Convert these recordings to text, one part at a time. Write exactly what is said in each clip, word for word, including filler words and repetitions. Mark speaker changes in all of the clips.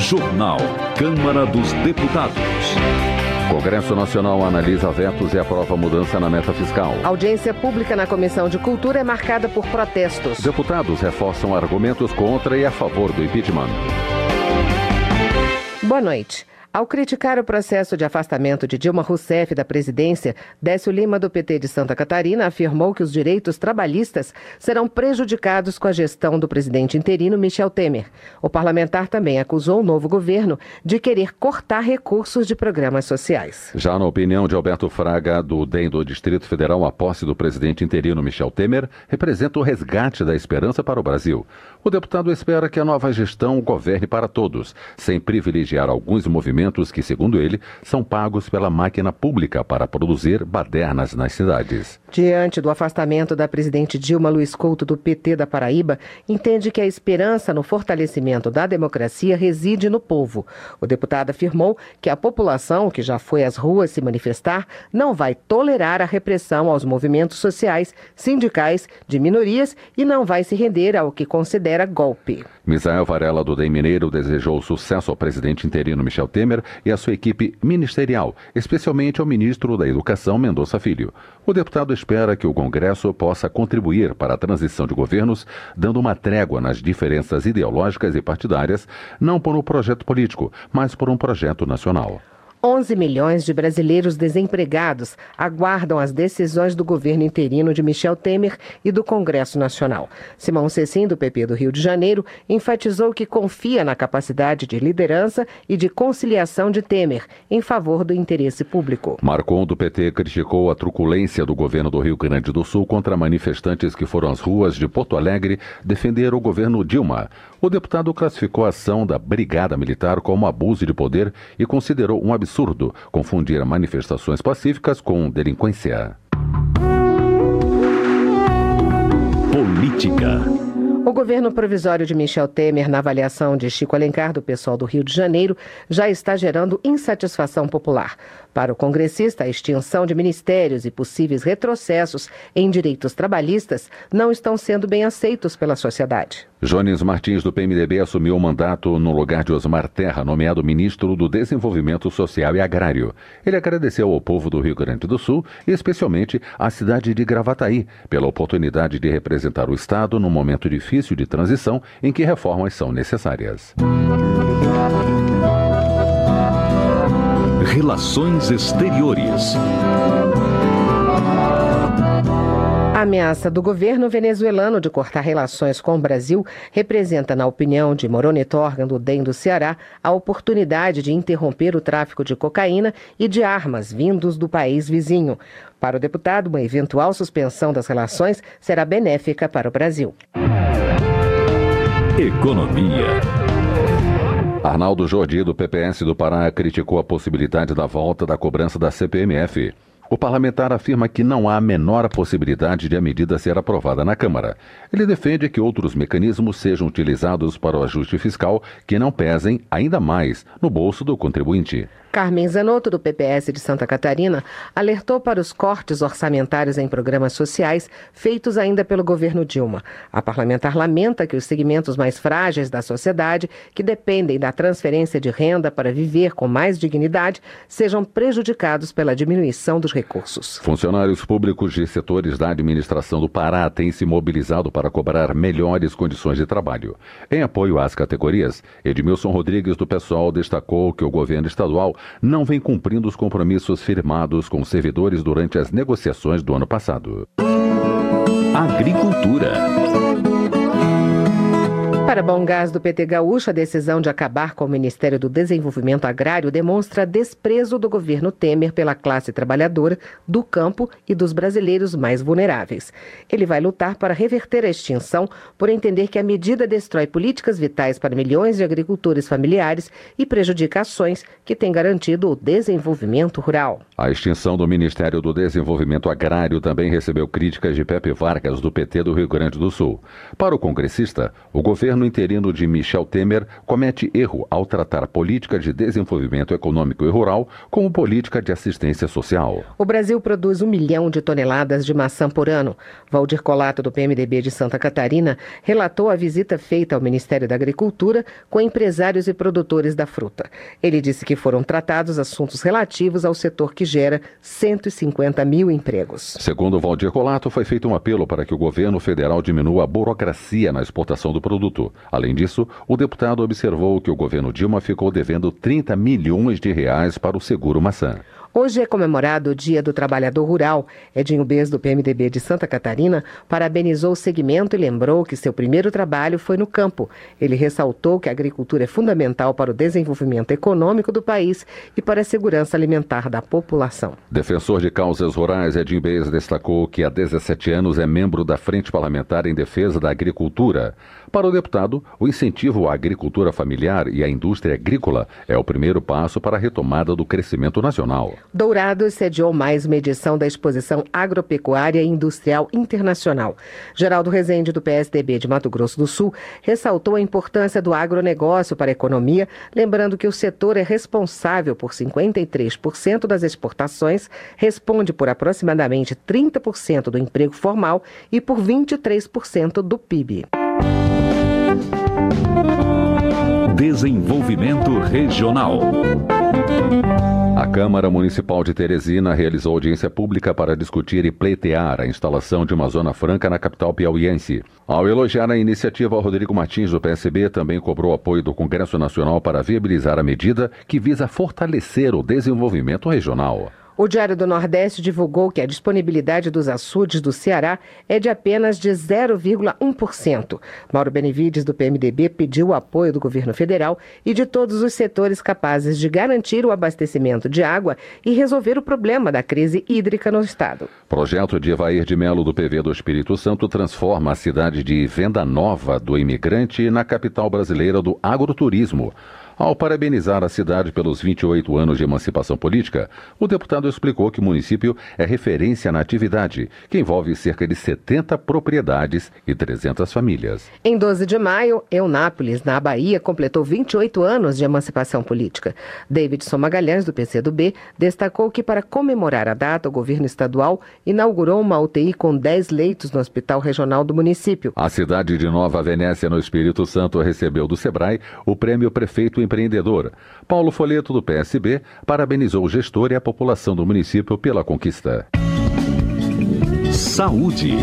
Speaker 1: Jornal. Câmara dos Deputados. Congresso Nacional analisa vetos e aprova mudança na meta fiscal.
Speaker 2: Audiência pública na Comissão de Cultura é marcada por protestos.
Speaker 1: Deputados reforçam argumentos contra e a favor do impeachment.
Speaker 2: Boa noite. Ao criticar o processo de afastamento de Dilma Rousseff da presidência, Décio Lima, do P T de Santa Catarina, afirmou que os direitos trabalhistas serão prejudicados com a gestão do presidente interino Michel Temer. O parlamentar também acusou o novo governo de querer cortar recursos de programas sociais.
Speaker 1: Já na opinião de Alberto Fraga, do D E M do Distrito Federal, a posse do presidente interino Michel Temer representa o resgate da esperança para o Brasil. O deputado espera que a nova gestão governe para todos, sem privilegiar alguns movimentos que, segundo ele, são pagos pela máquina pública para produzir badernas nas cidades.
Speaker 2: Diante do afastamento da presidente Dilma, Luiz Couto, do P T da Paraíba, entende que a esperança no fortalecimento da democracia reside no povo. O deputado afirmou que a população, que já foi às ruas se manifestar, não vai tolerar a repressão aos movimentos sociais, sindicais, de minorias e não vai se render ao que considera golpe.
Speaker 1: Misael Varela, do D E M Mineiro, desejou sucesso ao presidente interino Michel Temer e à sua equipe ministerial, especialmente ao ministro da Educação, Mendonça Filho. O deputado espera que o Congresso possa contribuir para a transição de governos, dando uma trégua nas diferenças ideológicas e partidárias, não por um projeto político, mas por um projeto nacional.
Speaker 2: onze milhões de brasileiros desempregados aguardam as decisões do governo interino de Michel Temer e do Congresso Nacional. Simão Cecim, do P P do Rio de Janeiro, enfatizou que confia na capacidade de liderança e de conciliação de Temer em favor do interesse público.
Speaker 1: Marcon, do P T, criticou a truculência do governo do Rio Grande do Sul contra manifestantes que foram às ruas de Porto Alegre defender o governo Dilma. O deputado classificou a ação da Brigada Militar como abuso de poder e considerou um absurdo confundir manifestações pacíficas com delinquência.
Speaker 3: Política.
Speaker 2: O governo provisório de Michel Temer, na avaliação de Chico Alencar, do PSOL do Rio de Janeiro, já está gerando insatisfação popular. Para o congressista, a extinção de ministérios e possíveis retrocessos em direitos trabalhistas não estão sendo bem aceitos pela sociedade.
Speaker 1: Jones Martins, do P M D B, assumiu o mandato no lugar de Osmar Terra, nomeado ministro do Desenvolvimento Social e Agrário. Ele agradeceu ao povo do Rio Grande do Sul e especialmente à cidade de Gravataí pela oportunidade de representar o Estado num momento difícil de transição em que reformas são necessárias.
Speaker 3: Relações Exteriores.
Speaker 2: A ameaça do governo venezuelano de cortar relações com o Brasil representa, na opinião de Moroni Torgan, do D E M do Ceará, a oportunidade de interromper o tráfico de cocaína e de armas vindos do país vizinho. Para o deputado, uma eventual suspensão das relações será benéfica para o Brasil.
Speaker 3: Economia.
Speaker 1: Arnaldo Jordi, do P P S do Pará, criticou a possibilidade da volta da cobrança da C P M F. O parlamentar afirma que não há a menor possibilidade de a medida ser aprovada na Câmara. Ele defende que outros mecanismos sejam utilizados para o ajuste fiscal que não pesem ainda mais no bolso do contribuinte.
Speaker 2: Carmen Zanotto, do P P S de Santa Catarina, alertou para os cortes orçamentários em programas sociais feitos ainda pelo governo Dilma. A parlamentar lamenta que os segmentos mais frágeis da sociedade, que dependem da transferência de renda para viver com mais dignidade, sejam prejudicados pela diminuição dos recursos.
Speaker 1: Funcionários públicos de setores da administração do Pará têm se mobilizado para cobrar melhores condições de trabalho. Em apoio às categorias, Edmilson Rodrigues, do PSOL, destacou que o governo estadual não vem cumprindo os compromissos firmados com os servidores durante as negociações do ano passado.
Speaker 3: Agricultura.
Speaker 2: Para Bom Gás, do P T Gaúcho, a decisão de acabar com o Ministério do Desenvolvimento Agrário demonstra desprezo do governo Temer pela classe trabalhadora, do campo e dos brasileiros mais vulneráveis. Ele vai lutar para reverter a extinção por entender que a medida destrói políticas vitais para milhões de agricultores familiares e prejudica ações que têm garantido o desenvolvimento rural.
Speaker 1: A extinção do Ministério do Desenvolvimento Agrário também recebeu críticas de Pepe Vargas, do P T do Rio Grande do Sul. Para o congressista, o governo governo interino de Michel Temer comete erro ao tratar política de desenvolvimento econômico e rural como política de assistência social.
Speaker 2: O Brasil produz um milhão de toneladas de maçã por ano. Valdir Colato, do P M D B de Santa Catarina, relatou a visita feita ao Ministério da Agricultura com empresários e produtores da fruta. Ele disse que foram tratados assuntos relativos ao setor que gera cento e cinquenta mil empregos.
Speaker 1: Segundo Valdir Colato, foi feito um apelo para que o governo federal diminua a burocracia na exportação do produto. Além disso, o deputado observou que o governo Dilma ficou devendo trinta milhões de reais para o seguro maçã.
Speaker 2: Hoje é comemorado o Dia do Trabalhador Rural. Edinho Bez, do P M D B de Santa Catarina, parabenizou o segmento e lembrou que seu primeiro trabalho foi no campo. Ele ressaltou que a agricultura é fundamental para o desenvolvimento econômico do país e para a segurança alimentar da população.
Speaker 1: Defensor de causas rurais, Edinho Bez destacou que há dezessete anos é membro da Frente Parlamentar em Defesa da Agricultura. Para o deputado, o incentivo à agricultura familiar e à indústria agrícola é o primeiro passo para a retomada do crescimento nacional.
Speaker 2: Dourados sediou mais uma edição da Exposição Agropecuária e Industrial Internacional. Geraldo Rezende, do P S D B de Mato Grosso do Sul, ressaltou a importância do agronegócio para a economia, lembrando que o setor é responsável por cinquenta e três por cento das exportações, responde por aproximadamente trinta por cento do emprego formal e por vinte e três por cento do P I B.
Speaker 3: Desenvolvimento Regional.
Speaker 1: A Câmara Municipal de Teresina realizou audiência pública para discutir e pleitear a instalação de uma zona franca na capital piauiense. Ao elogiar a iniciativa, Rodrigo Martins, do P S B, também cobrou apoio do Congresso Nacional para viabilizar a medida que visa fortalecer o desenvolvimento regional.
Speaker 2: O Diário do Nordeste divulgou que a disponibilidade dos açudes do Ceará é de apenas de zero vírgula um por cento. Mauro Benevides, do P M D B, pediu o apoio do governo federal e de todos os setores capazes de garantir o abastecimento de água e resolver o problema da crise hídrica no estado.
Speaker 1: Projeto de Evair de Melo, do P V do Espírito Santo, transforma a cidade de Venda Nova do Imigrante na capital brasileira do agroturismo. Ao parabenizar a cidade pelos vinte e oito anos de emancipação política, o deputado explicou que o município é referência na atividade, que envolve cerca de setenta propriedades e trezentas famílias.
Speaker 2: Em doze de maio, Eunápolis, na Bahia, completou vinte e oito anos de emancipação política. Davidson Magalhães, do P C do B, destacou que para comemorar a data, o governo estadual inaugurou uma U T I com dez leitos no Hospital Regional do município.
Speaker 1: A cidade de Nova Venécia, no Espírito Santo, recebeu do Sebrae o prêmio Prefeito Empreendedor. Paulo Folheto, do P S B, parabenizou o gestor e a população do município pela conquista.
Speaker 3: Saúde.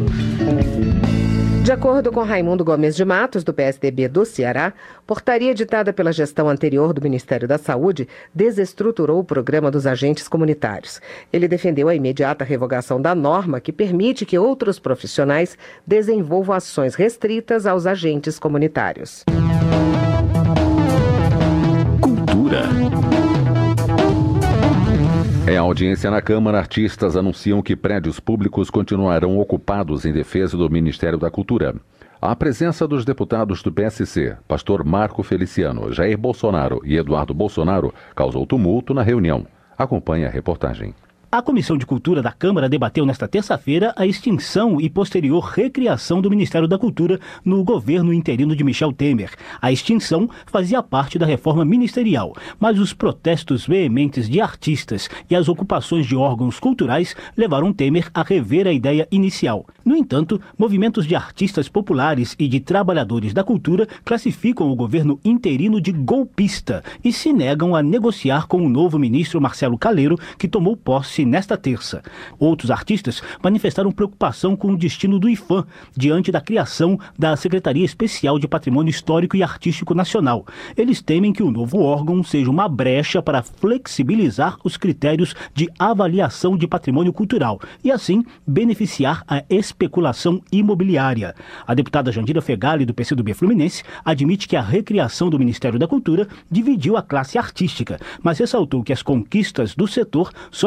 Speaker 2: De acordo com Raimundo Gomes de Matos, do P S D B do Ceará, portaria editada pela gestão anterior do Ministério da Saúde desestruturou o programa dos agentes comunitários. Ele defendeu a imediata revogação da norma que permite que outros profissionais desenvolvam ações restritas aos agentes comunitários.
Speaker 3: Cultura.
Speaker 1: Em audiência na Câmara, artistas anunciam que prédios públicos continuarão ocupados em defesa do Ministério da Cultura. A presença dos deputados do P S C, pastor Marco Feliciano, Jair Bolsonaro e Eduardo Bolsonaro, causou tumulto na reunião. Acompanhe a reportagem.
Speaker 4: A Comissão de Cultura da Câmara debateu nesta terça-feira a extinção e posterior recriação do Ministério da Cultura no governo interino de Michel Temer. A extinção fazia parte da reforma ministerial, mas os protestos veementes de artistas e as ocupações de órgãos culturais levaram Temer a rever a ideia inicial. No entanto, movimentos de artistas populares e de trabalhadores da cultura classificam o governo interino de golpista e se negam a negociar com o novo ministro Marcelo Calero, que tomou posse nesta terça. Outros artistas manifestaram preocupação com o destino do IPHAN diante da criação da Secretaria Especial de Patrimônio Histórico e Artístico Nacional. Eles temem que o novo órgão seja uma brecha para flexibilizar os critérios de avaliação de patrimônio cultural e, assim, beneficiar a especulação imobiliária. A deputada Jandira Fegali, do P C do B Fluminense, admite que a recriação do Ministério da Cultura dividiu a classe artística, mas ressaltou que as conquistas do setor só serão mantidas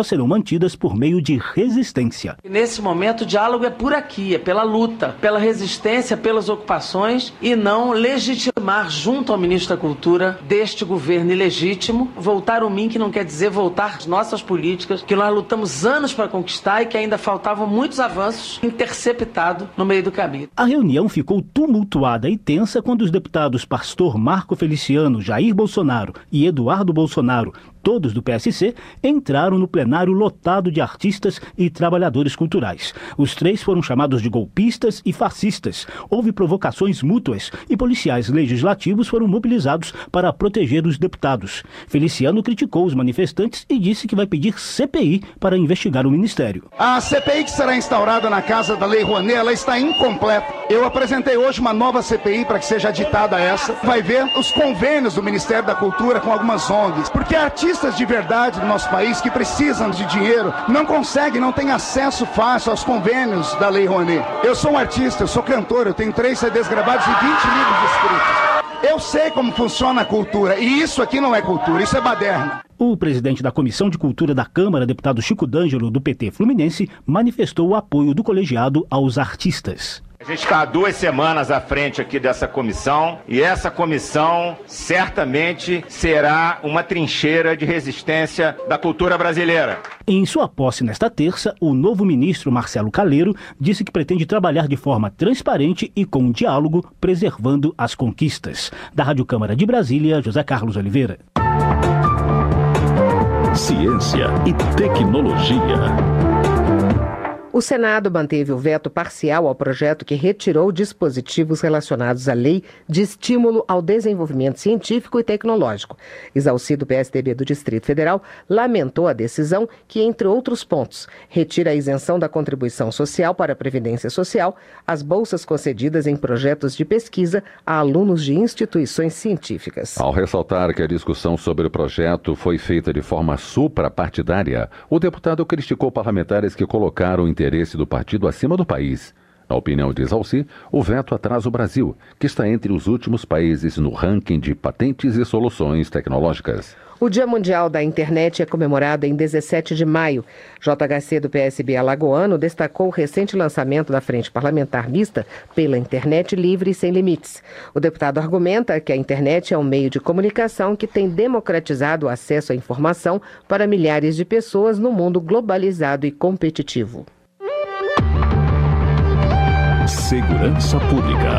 Speaker 4: garantidas por meio de resistência.
Speaker 5: Nesse momento, o diálogo é por aqui, é pela luta, pela resistência, pelas ocupações e não legitimar junto ao ministro da Cultura deste governo ilegítimo, voltar o M I N, que não quer dizer voltar às nossas políticas, que nós lutamos anos para conquistar e que ainda faltavam muitos avanços interceptados no meio do caminho.
Speaker 4: A reunião ficou tumultuada e tensa quando os deputados Pastor Marco Feliciano, Jair Bolsonaro e Eduardo Bolsonaro, todos do P S C, entraram no plenário lotado de artistas e trabalhadores culturais. Os três foram chamados de golpistas e fascistas. Houve provocações mútuas e policiais legislativos foram mobilizados para proteger os deputados. Feliciano criticou os manifestantes e disse que vai pedir C P I para investigar o ministério.
Speaker 6: A C P I que será instaurada na Casa da Lei Rouanet, ela está incompleta. Eu apresentei hoje uma nova C P I para que seja ditada essa. Vai ver os convênios do Ministério da Cultura com algumas O N Gs. Porque artistas de verdade do nosso país que precisam de dinheiro não conseguem, não têm acesso fácil aos convênios da Lei Rouanet. Eu sou um artista, eu sou cantor, eu tenho três C Ds gravados e vinte livros escritos. Eu sei como funciona a cultura e isso aqui não é cultura, isso é baderna.
Speaker 4: O presidente da Comissão de Cultura da Câmara, deputado Chico D'Angelo, do P T Fluminense, manifestou o apoio do colegiado aos artistas.
Speaker 7: A gente está há duas semanas à frente aqui dessa comissão e essa comissão certamente será uma trincheira de resistência da cultura brasileira.
Speaker 4: Em sua posse nesta terça, o novo ministro Marcelo Calheiro disse que pretende trabalhar de forma transparente e com diálogo, preservando as conquistas. Da Rádio Câmara de Brasília, José Carlos Oliveira.
Speaker 3: Ciência e tecnologia.
Speaker 2: O Senado manteve o veto parcial ao projeto que retirou dispositivos relacionados à Lei de Estímulo ao Desenvolvimento Científico e Tecnológico. Exaucido, o P S D B do Distrito Federal lamentou a decisão que, entre outros pontos, retira a isenção da contribuição social para a Previdência Social, as bolsas concedidas em projetos de pesquisa a alunos de instituições científicas.
Speaker 1: Ao ressaltar que a discussão sobre o projeto foi feita de forma suprapartidária, o deputado criticou parlamentares que colocaram o interesse do partido acima do país. Na opinião de Exauci, o veto atrasa o Brasil, que está entre os últimos países no ranking de patentes e soluções tecnológicas.
Speaker 2: O Dia Mundial da Internet é comemorado em dezessete de maio. J H C do P S B alagoano destacou o recente lançamento da Frente Parlamentar Mista pela Internet Livre e Sem Limites. O deputado argumenta que a internet é um meio de comunicação que tem democratizado o acesso à informação para milhares de pessoas no mundo globalizado e competitivo.
Speaker 3: Segurança Pública.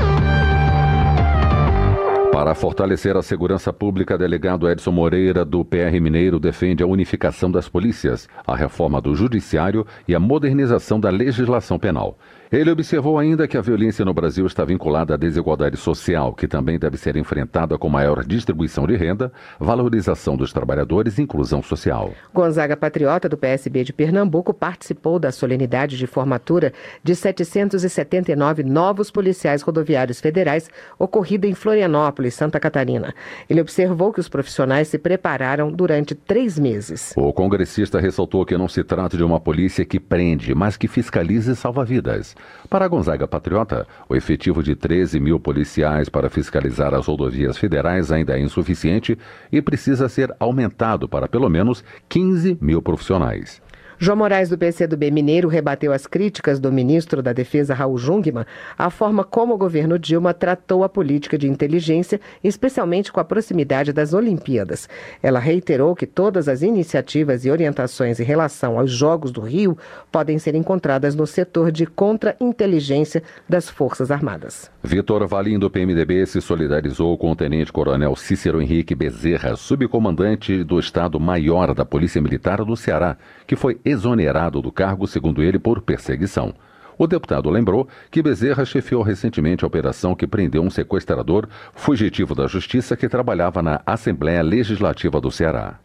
Speaker 1: Para fortalecer a segurança pública, delegado Edson Moreira, do P R Mineiro, defende a unificação das polícias, a reforma do judiciário e a modernização da legislação penal. Ele observou ainda que a violência no Brasil está vinculada à desigualdade social, que também deve ser enfrentada com maior distribuição de renda, valorização dos trabalhadores e inclusão social.
Speaker 2: Gonzaga Patriota, do P S B de Pernambuco, participou da solenidade de formatura de setecentos e setenta e nove novos policiais rodoviários federais, ocorrida em Florianópolis, Santa Catarina. Ele observou que os profissionais se prepararam durante três meses.
Speaker 1: O congressista ressaltou que não se trata de uma polícia que prende, mas que fiscaliza e salva vidas. Para Gonzaga Patriota, o efetivo de treze mil policiais para fiscalizar as rodovias federais ainda é insuficiente e precisa ser aumentado para pelo menos quinze mil profissionais.
Speaker 2: João Moraes, do P C do B Mineiro, rebateu as críticas do ministro da Defesa, Raul Jungmann, à forma como o governo Dilma tratou a política de inteligência, especialmente com a proximidade das Olimpíadas. Ela reiterou que todas as iniciativas e orientações em relação aos Jogos do Rio podem ser encontradas no setor de contra-inteligência das Forças Armadas.
Speaker 1: Vitor Valim, do P M D B, se solidarizou com o tenente-coronel Cícero Henrique Bezerra, subcomandante do Estado-Maior da Polícia Militar do Ceará, que foi exonerado do cargo, segundo ele, por perseguição. O deputado lembrou que Bezerra chefiou recentemente a operação que prendeu um sequestrador fugitivo da Justiça que trabalhava na Assembleia Legislativa do Ceará.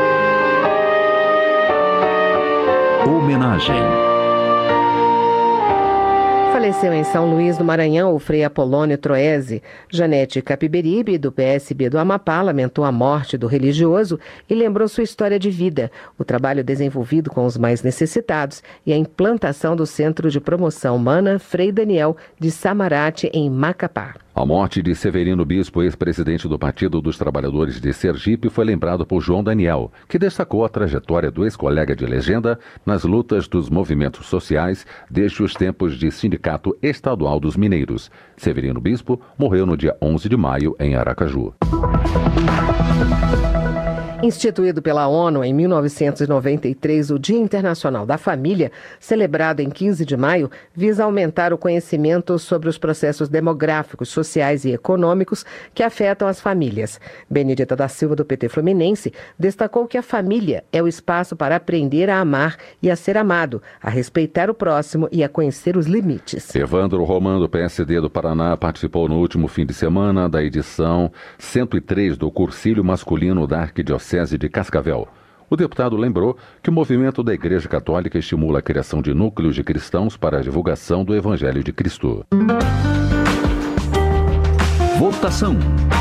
Speaker 3: Homenagem.
Speaker 2: Faleceu em São Luís do Maranhão o Frei Apolônio Troese. Janete Capiberibe, do P S B do Amapá, lamentou a morte do religioso e lembrou sua história de vida, o trabalho desenvolvido com os mais necessitados e a implantação do Centro de Promoção Humana Frei Daniel de Samarate, em Macapá.
Speaker 1: A morte de Severino Bispo, ex-presidente do Partido dos Trabalhadores de Sergipe, foi lembrado por João Daniel, que destacou a trajetória do ex-colega de legenda nas lutas dos movimentos sociais desde os tempos de Sindicato Estadual dos Mineiros. Severino Bispo morreu no dia onze de maio em Aracaju.
Speaker 2: Instituído pela ONU em mil novecentos e noventa e três, o Dia Internacional da Família, celebrado em quinze de maio, visa aumentar o conhecimento sobre os processos demográficos, sociais e econômicos que afetam as famílias. Benedita da Silva, do P T Fluminense, destacou que a família é o espaço para aprender a amar e a ser amado, a respeitar o próximo e a conhecer os limites.
Speaker 1: Evandro Roman, do P S D do Paraná, participou no último fim de semana da edição cento e três do Cursilho Masculino da Arquidiocese de Cascavel. O deputado lembrou que o movimento da Igreja Católica estimula a criação de núcleos de cristãos para a divulgação do Evangelho de Cristo.
Speaker 3: Votação.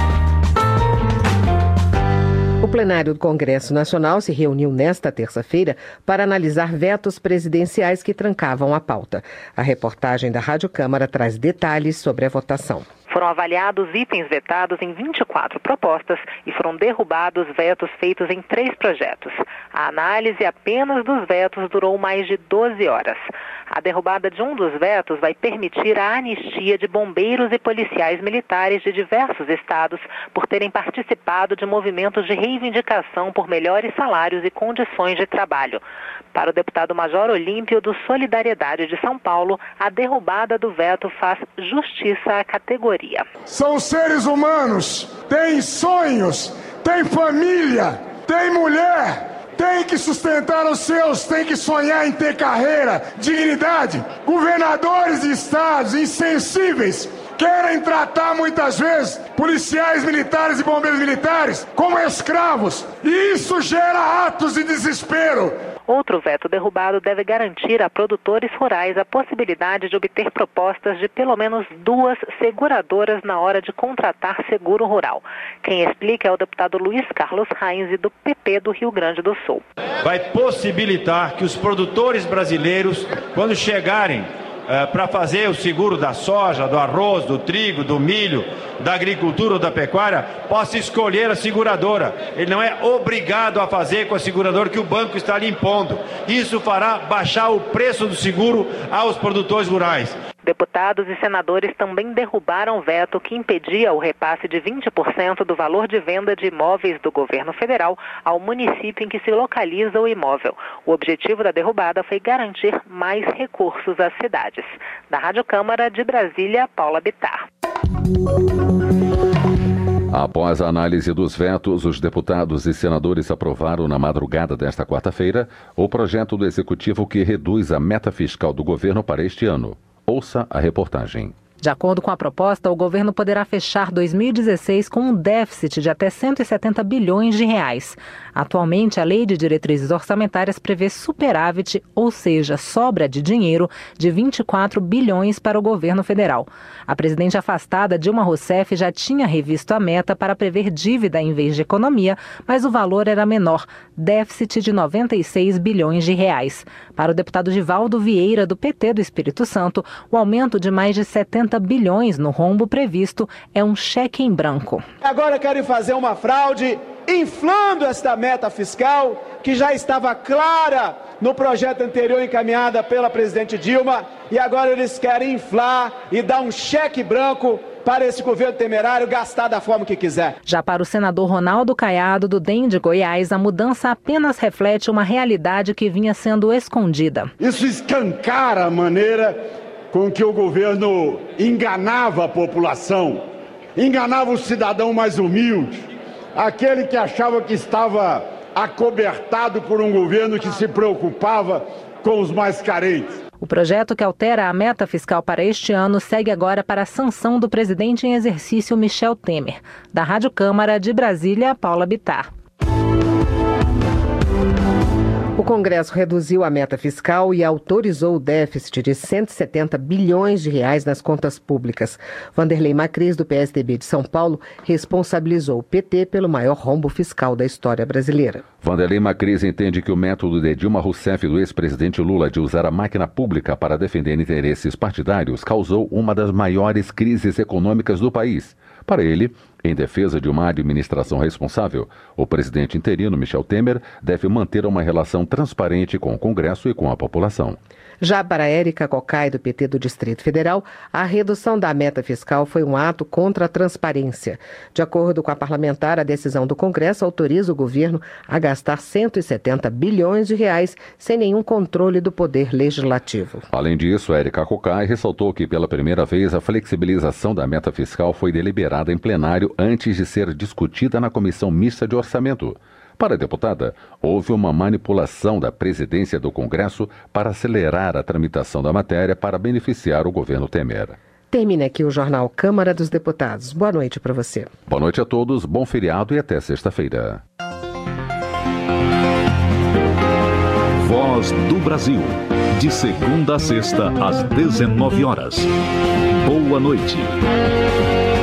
Speaker 2: O plenário do Congresso Nacional se reuniu nesta terça-feira para analisar vetos presidenciais que trancavam a pauta. A reportagem da Rádio Câmara traz detalhes sobre a votação.
Speaker 8: Foram avaliados itens vetados em vinte e quatro propostas e foram derrubados vetos feitos em três projetos. A análise apenas dos vetos durou mais de doze horas. A derrubada de um dos vetos vai permitir a anistia de bombeiros e policiais militares de diversos estados por terem participado de movimentos de reivindicação por melhores salários e condições de trabalho. Para o deputado Major Olímpio, do Solidariedade de São Paulo, a derrubada do veto faz justiça à categoria.
Speaker 9: São seres humanos, têm sonhos, têm família, têm mulher. Tem que sustentar os seus, tem que sonhar em ter carreira, dignidade. Governadores de estados insensíveis querem tratar muitas vezes policiais militares e bombeiros militares como escravos. E isso gera atos de desespero.
Speaker 8: Outro veto derrubado deve garantir a produtores rurais a possibilidade de obter propostas de pelo menos duas seguradoras na hora de contratar seguro rural. Quem explica é o deputado Luiz Carlos Reins, do P P do Rio Grande do Sul.
Speaker 10: Vai possibilitar que os produtores brasileiros, quando chegarem uh, para fazer o seguro da soja, do arroz, do trigo, do milho, da agricultura ou da pecuária, possa escolher a seguradora. Ele não é obrigado a fazer com a seguradora que o banco está lhe impondo. Isso fará baixar o preço do seguro aos produtores rurais.
Speaker 8: Deputados e senadores também derrubaram o veto que impedia o repasse de vinte por cento do valor de venda de imóveis do governo federal ao município em que se localiza o imóvel. O objetivo da derrubada foi garantir mais recursos às cidades. Da Rádio Câmara de Brasília, Paula Bittar.
Speaker 1: Após a análise dos vetos, os deputados e senadores aprovaram na madrugada desta quarta-feira o projeto do Executivo que reduz a meta fiscal do governo para este ano. Ouça a reportagem.
Speaker 11: De acordo com a proposta, o governo poderá fechar dois mil e dezesseis com um déficit de até cento e setenta bilhões de reais. Atualmente, a Lei de Diretrizes Orçamentárias prevê superávit, ou seja, sobra de dinheiro, de vinte e quatro bilhões para o governo federal. A presidente afastada, Dilma Rousseff, já tinha revisto a meta para prever dívida em vez de economia, mas o valor era menor, déficit de noventa e seis bilhões de reais. Para o deputado Givaldo Vieira, do P T do Espírito Santo, o aumento de mais de setenta bilhões no rombo previsto é um cheque em branco.
Speaker 12: Agora querem fazer uma fraude, inflando esta meta fiscal, que já estava clara no projeto anterior encaminhada pela presidente Dilma, e agora eles querem inflar e dar um cheque branco para esse governo temerário gastar da forma que quiser.
Speaker 11: Já para o senador Ronaldo Caiado, do D E M de Goiás, a mudança apenas reflete uma realidade que vinha sendo escondida.
Speaker 9: Isso escancara a maneira com que o governo enganava a população, enganava o cidadão mais humilde, aquele que achava que estava acobertado por um governo que se preocupava com os mais carentes.
Speaker 11: O projeto que altera a meta fiscal para este ano segue agora para a sanção do presidente em exercício Michel Temer. Da Rádio Câmara de Brasília, Paula Bittar. O
Speaker 2: Congresso reduziu a meta fiscal e autorizou o déficit de cento e setenta bilhões de reais nas contas públicas. Vanderlei Macris, do P S D B de São Paulo, responsabilizou o P T pelo maior rombo fiscal da história brasileira.
Speaker 1: Vanderlei Macris entende que o método de Dilma Rousseff e do ex-presidente Lula de usar a máquina pública para defender interesses partidários causou uma das maiores crises econômicas do país. Para ele, em defesa de uma administração responsável, o presidente interino Michel Temer deve manter uma relação transparente com o Congresso e com a população.
Speaker 2: Já para Érica Cocai, do P T do Distrito Federal, a redução da meta fiscal foi um ato contra a transparência. De acordo com a parlamentar, a decisão do Congresso autoriza o governo a gastar cento e setenta bilhões de reais sem nenhum controle do poder legislativo.
Speaker 1: Além disso, Érica Cocai ressaltou que pela primeira vez a flexibilização da meta fiscal foi deliberada em plenário antes de ser discutida na Comissão Mista de Orçamento. Para a deputada, houve uma manipulação da presidência do Congresso para acelerar a tramitação da matéria para beneficiar o governo Temer.
Speaker 2: Termina aqui o Jornal Câmara dos Deputados. Boa noite para você.
Speaker 1: Boa noite a todos, bom feriado e até sexta-feira.
Speaker 3: Voz do Brasil. De segunda a sexta, às dezenove horas. Boa noite.